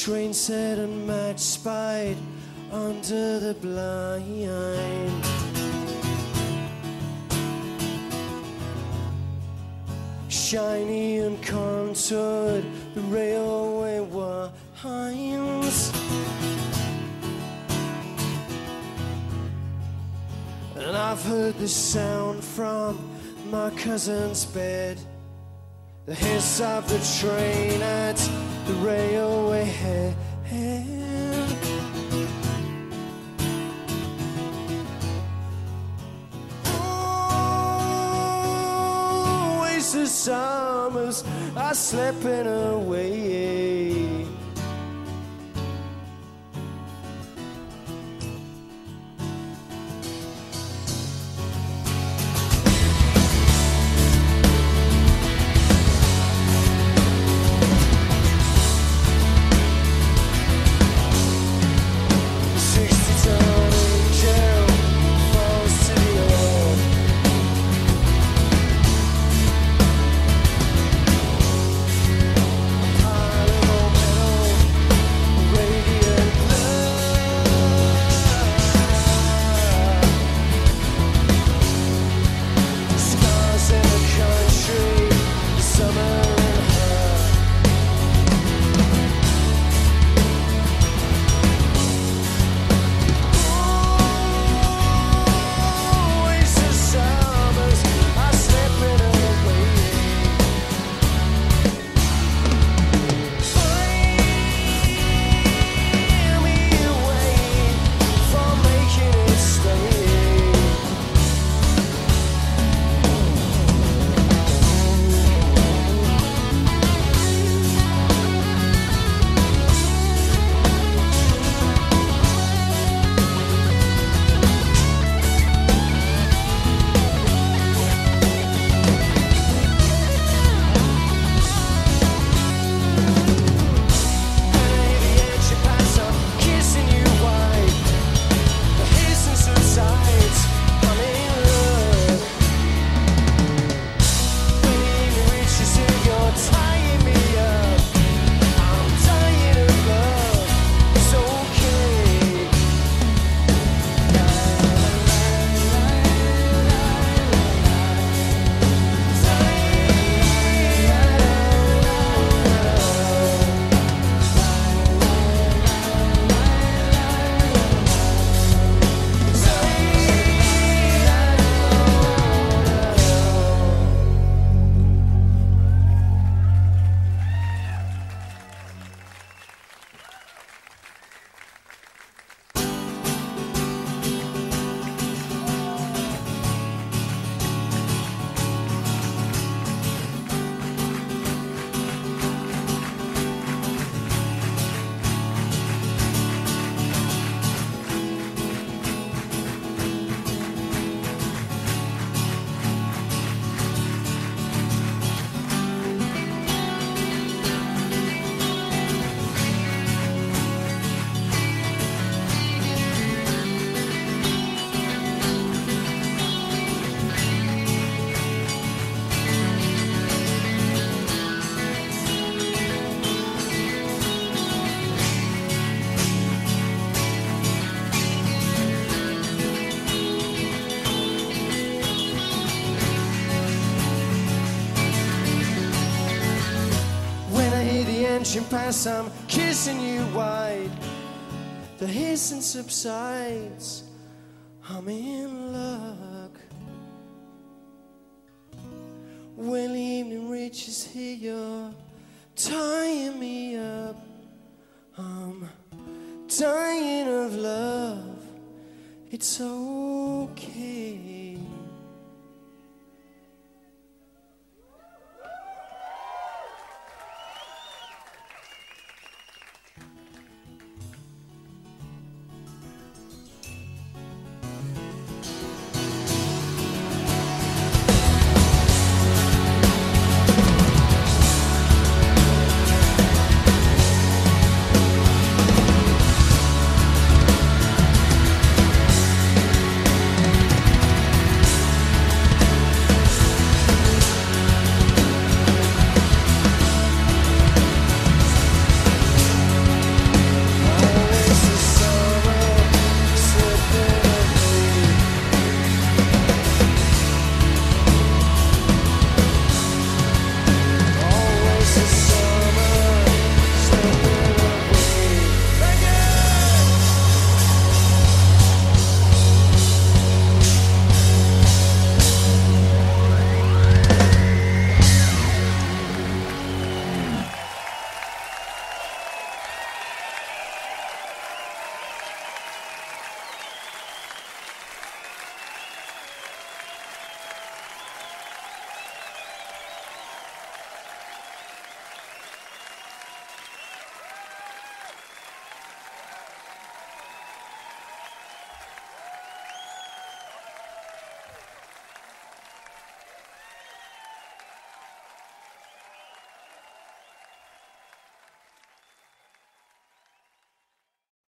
train set and match spied under the blind. Shiny and contoured, the railway winds. And I've heard the sound from my cousin's bed, the hiss of the train at the railway head. Oh, wasted summers are slipping away. Engine pass, I'm kissing you wide. The hissing subsides, I'm in luck. When evening reaches here, you're tying me up. I'm dying of love. It's okay.